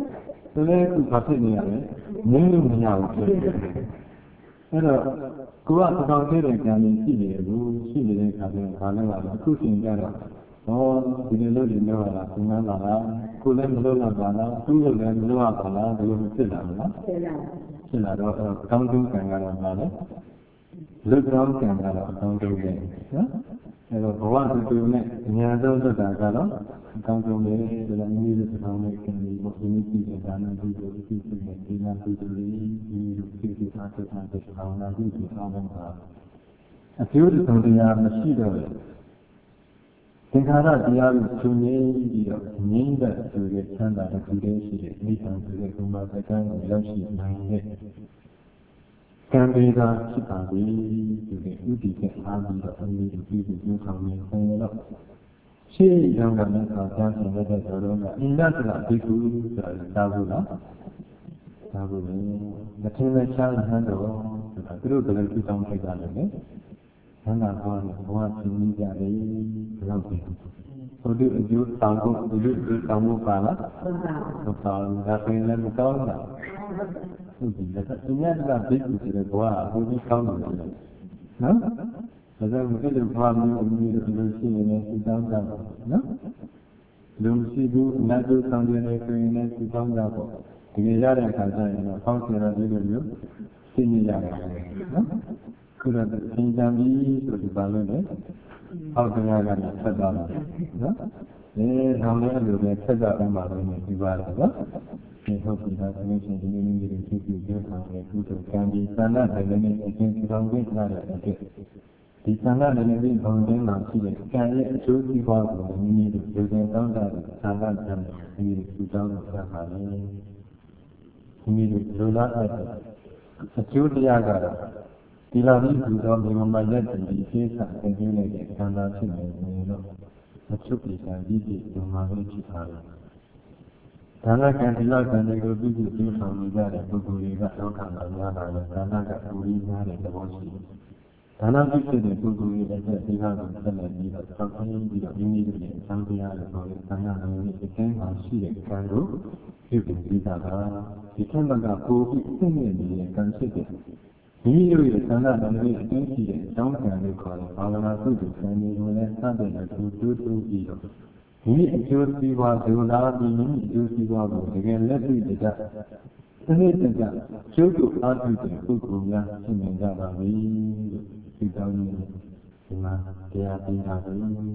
ဆိုလည်းသူဘာဖြစ်နေရလဲငင်းလို့မရဘူးဖြစ်တယ်အဲ့တော့ကိုကသကောင်သေးတဲ့ဉာဏ်ကြီးရှိနေတယ်ဘူးရှိနေတဲ့အခါကျတော့ဘာလဲပါလဲအခုရှင်ကြတော့ဟောဒီလိုလို့ဒီလိုရတာသင်္ကန်းပါလားကိုလည်းမလုပ်ရပါလားသူ့လိုလည်းမလုပ်ရပါလားဒီလိုဖြစ်လာမလားဖြစ်လာတော့ကောင်းကျိုးကံကတော့ပါလေလူကောင်းကံကတော့အကောင်းဆုံးပဲနော်အဲ့တော့ဘဝတူနဲ့ဉာဏ်သုံးသက်တာကတော့အကောင်းဆုံးပဲဒါလည်းမိမိတို့တောင်းတဲ့ကံလေးပေါ့ဒီနေ့ကြည့်တဲ့ဒါနကုသိုလ်အဖြစ်ဖြစ်တဲ့ဒီနာကုသိုလ်လေးဒီလိုဖြစ်ဖြစ်အားထုတ်တဲ့ဘာဝနာကုသိုလ်အားလုံးကအကျိုးတုံတရားမရှိတော့ဘူးသင်္ခါရတရားကိုချုပ်ငြိမ်းပြီးတော့ငြိမ်းတဲ့ဆိုတဲ့ချမ်းသာတဲ့ကုသိုလ်ရှိတဲ့နိဗ္ဗာန်ဆိုတဲ့ဘုံမှာစကားကိုရောက်ရှိနိုင်တဲ့ကံပေသာဖြစ်ပါပြီဆိုတဲ့ဥတည်တဲ့အားပြီးတော့အမိတို့ပြုစုပြုဆောင်နေတယ်လို့ရှင်းရောင်းကလည်းဆောင်းဆောင်တဲ့တော်တော်ကအင်္ဂသလဘိက္ခုဆိုတာသာဘူးလားသာဘူးလေမထင်မဲ့ချမ်းဟန်တော့ဆိုတာသူတို့ကလည်းပြုဆောင်ထိုက်ကြတယ်လေဟန်တာကောင်းတယ်ဘဝချင်းကြီးကြတယ်ဘယ်လောက်ပဲဘုဒ္ဓအကျိုးတောင်းဖို့ဘုဒ္ဓအကျိုးတောင်းဖို့ပါလားဟုတ်ပါဘူးဒါဆိုရင်လည်းမကောင်းတာဟုတ်ပြီလက်အမြတ်ကဘိက္ခုဆိုတဲ့ဘဝအဖို့ကြီးကောင်းတယ်နော်ဒါကြောင့်အဲ့ဒီဘဝမျိုးအမျိုးလိုရှိနေတယ်သူတောင်းကြပါနော်လူရှိဘူးအနတ်တို့ဆောင်တယ်ဆိုရင်လည်းသူတောင်းကြပါဒီရတဲ့အခါကျရင်တော့ဖောက်ဆရာဒီလိုမျိုးသိနေရတယ်နော်ခုတော့သင်္ကြန်ပြီးဆိုဒီပါလို့လေအောက်တရားကနေဆက်သွားတာနော်ထောင်လေးအလိုပဲဆက်ကြအောင်ပါလို့ဒီပါတယ်နော်ဒီဟုတ်ပြီဒါဆိုရင်ဒီနေ့နေ့တွေကြည့်ကြည့်ထားတယ်ကုသိုလ်ကံဒီသန္တာတယ်လည်းအချင်းဆောင်ခွင့်ရတဲ့အဖြစ်ဒီသန္တာတယ်လည်းဘုံရင်းမှာရှိတဲ့ကံရဲ့အကျိုးစီးပွားကိုမိမိတို့လူတွေတောင်းတာသန္တာတယ်ဒီသူတောင်းတာပါလေမိမိတို့လူလားအကျိုးတရားကတော့ဒီလိုမျိုးသူတော်ဒီမှာရက်တည်ပြီးသိစာသင်ပေးလိုက်တဲ့ခန္ဓာဖြစ်နေတယ်လို့အချုပ်ပြစာကြီးကြီးဒီမှာပဲဖြစ်ထားတယ်။ဒါနကံဒီလကံတွေကိုပြုစုပြုဆောင်နေကြတဲ့ပုဂ္ဂိုလ်တွေကလောကမှာများလာတယ်ဒါနကပူရင်းများတဲ့သဘောရှိတယ်။ဒါနပြုတဲ့ပုဂ္ဂိုလ်တွေလည်းဒီကကိုဆက်လက်ပြီးတော့ဆောက်ခွင့်ပြီးတော့မိမိတို့ရဲ့အဆောင်တရားတွေပေါ်တဲ့သံဃာတော်တွေအကျဉ်းမှာရှိတဲ့ကံကိုပြုပြီးပြီးတာကဒီကံကပိုပြီးသိနေနေတဲ့ကံဖြစ်တဲ့မိမိတို့ရဲ့သံဃာတော်တွေအကျဉ်းရှိတဲ့အကြောင်းကံတွေခေါ်တဲ့ဘာဝနာကုသိုလ်ကံတွေကိုလည်းစတဲ့နဲ့သူတိုးပြီးတော့မိမိအကျိုးစီးပွားဒုလာပြီးမိမိအကျိုးစီးပွားကိုတကယ်လက်တွေ့တကစနစ်တကျကျိုးကိုအားထုတ်တဲ့ပုဂ္ဂိုလ်များရှင်းနေကြပါပြီလို့ဒီတောင်းနေဒီမှာတရားပြတာပဲ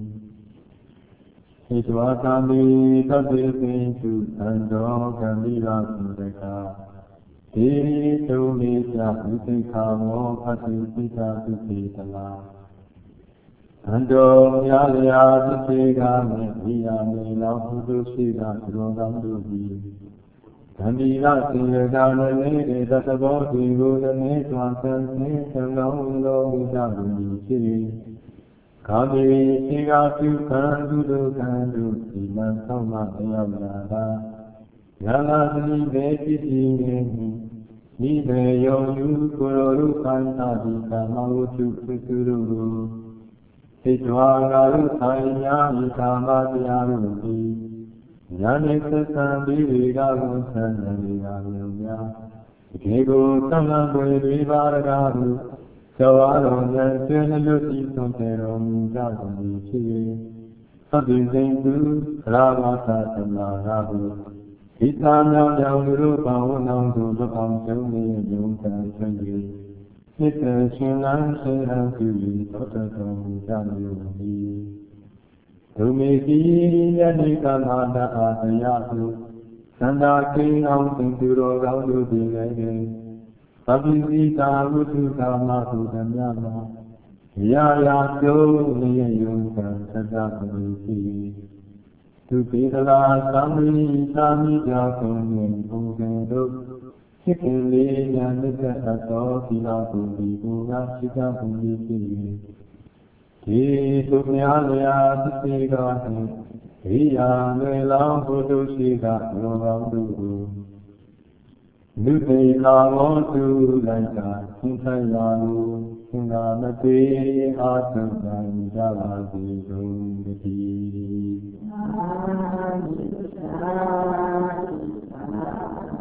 ဣတဝါကာမိသတ္တေပိစုသံတော်ကံမိလာသုတကဒေတုံမေသဥသိခာမောဖတိပိတာသုတိတလာအန္တောမြာလျာသစ္စေကမေဝိယာမေလောဟုတုရှိကသရောကောင်းတို့သည်ဓမ္မိကစေရကလည်းသတ္တဘောဒီကိုလည်းသွန်ဆင်းသံလောင်းလောမိတာကိုရှိကာမေစေကပြုခံသူတို့ကံတို့ဒီမှဆောင်းမှတရားနာတာယလာတိဘေတိတိနေမိဘေယောယူကိုရောရုခန္ဓာဒီကာမဝတ္ထုသုစုတို့ကိုဣတဝါကာရုဆိုင်ညာမိကာမတရားတို့သည်ညာနေသစ္စာပြီးတွေကကိုဆန်းနေကြမျိုးများဒီကိုသမ္မာပွေတွေပါရကားဟုသောအားတော်ဉာဏ်ကျွမ်းလို့ဤဆုံးတဲ့တော်မူကြကုန်၏ဖြစ်၍သဗ္ဗေစိန်သူရာဝသသမ္မာရာဟုဒီသာမြောင်ကြောင့်လူတို့ဘာဝနာကိုလွတ်အောင်ကျုံးနေယုံကံဆွေ၍စိတ်တရှင်လန်းရှင်လန်းပြု၍သောတတော်မူကြမျိုး၏ဒုမေတိယတိကမာတအာတယဟုသန္တာကိအောင်သင်သူတော်ကောင်းတို့သည်လည်းသဗ္ဗိတိကာဝုထုကာမဟုဓမ္မမှာရာရာကျုံးနေယုံကံသတ္တပုရိသူပေတလာသံဃိသာမိကြောင့်ဘုံကံတို့စိတ်ကလေးညာမြတ်အတော်သီလပုရိဘူကစိကပုရိဖြစ်၍ဒီသူများလျာသစ္စေကဟံရိယာမေလောင်းဘုဒ္ဓရှိကလောကောင်းတို့ကိုလူတေကာမောသူလိုက်တာသင်္ခါရကိုသင်္ကာမပေအာသံကြပါစေကုန်တည်း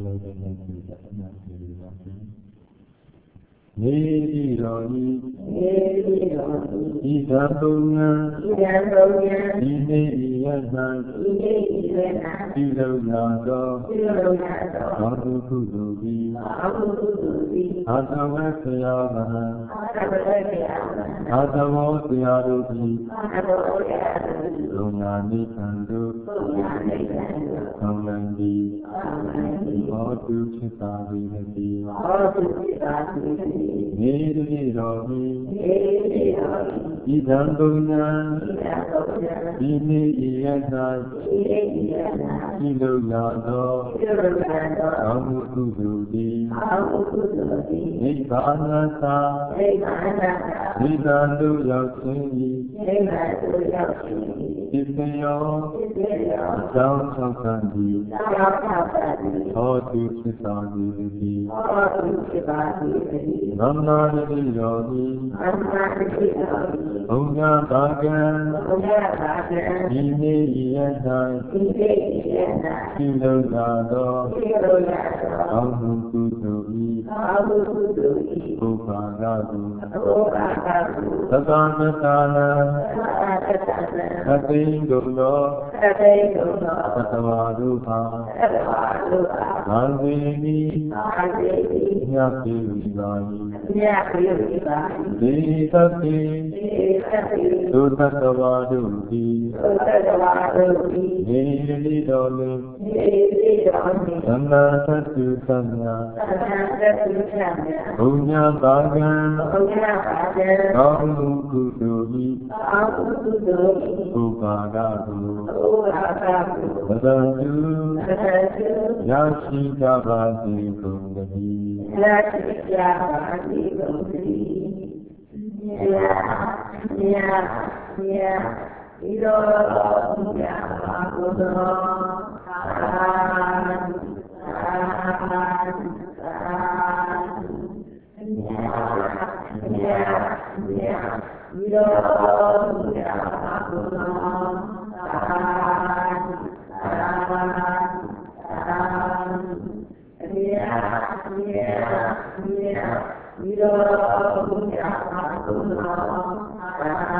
လို့တဲ့ဉာဏ်ကိုအမှန်ကိုရပါမယ်နေပြီးတော့ဤသံပုံညာဒီနေ့ဤရသံဒီလုံညာသောသောတုကုသိုလ်သည်အာသဝေဆရာမဟံအာသဝေဆရာတို့သည်လုံညာနိသံတို့သုံးလံသည်ဟောတုဖြစ်ပါ၏နေတိတော်ဤသံပုံညာဒီနေ့ဤရသံဒီလုံညာသောသောတုကုသိုလ်သည်နိဗ္ဗာန်သာနိဗ္ဗာန်သို့ရောက်ခြင်း၏ဖြစ်စေရောအကြောင်း၆ပါးသည်ဟောတုဖြစ်ပါသည်သမ္မာတိတော်သည်ဘုရားဘာကံဒီနေ့ဤရသံဒီလုံညာသောသောတုကုသိုလ်၏ဘုရားကတုသတ္တမသာလံအသိဒုလောသတ္တဝါဒုဟာဘာဝေနိညပိဝိပါယဒေသတိဒုသတ္တဝါဒုတိနေတိတော်လေသမ္မာသတ္တုသမ္မာဘုညာပါကံသောတုကုသိုလ်ဤဘုပါကတုသတ္တုရရှိကြပါစေကုန်သတည်းဤတော်ဘုရားဘုရား